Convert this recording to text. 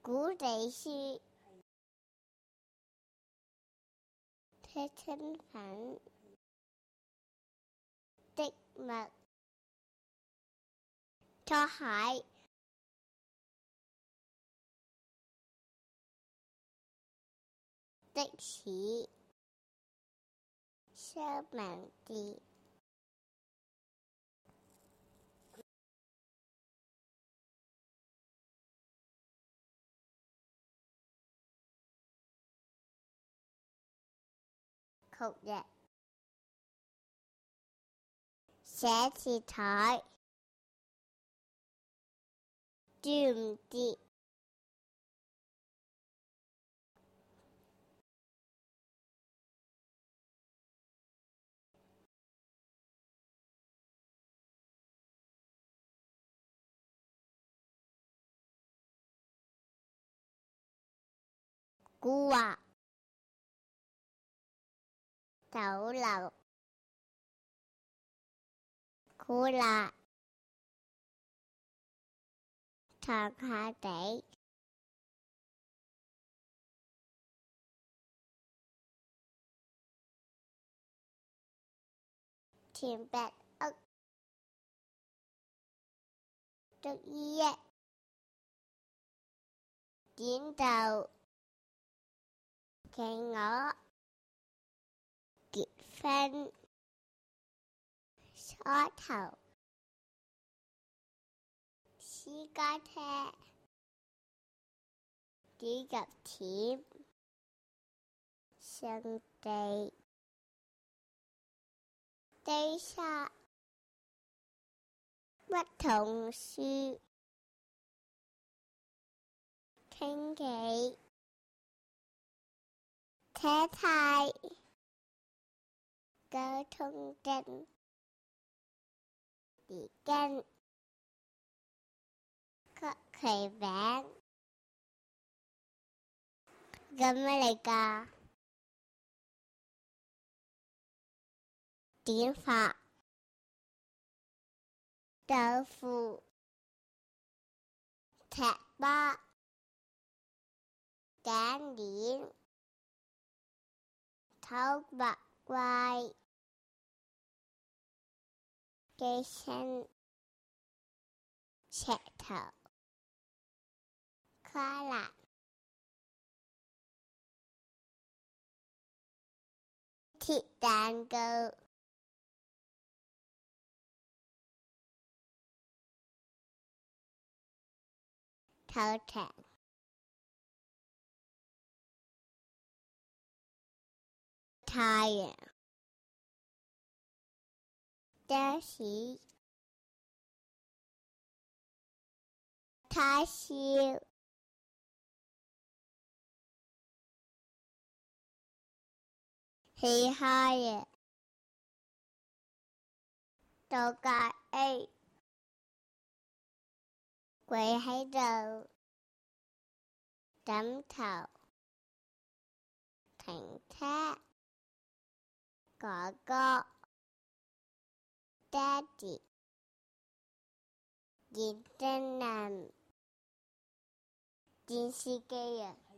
古地書貼身份的襪拖鞋的士三文治曲日寫字台端午節古話酒樓苦辣長下地田白屋捉衣一剪豆企鵝結婚梳頭私家車煮入甜聖地低沙不同樹傾偈車太交通燈匙羹曲奇餅咁咩嚟㗎？點法？豆腐踢巴頸鏈頭白怪寄生石頭跨欄鐵蛋糕頭艇太陽的士太少嘻哈嘅度假 A 跪喺度枕頭停車哥哥爹哋認真人電視機啊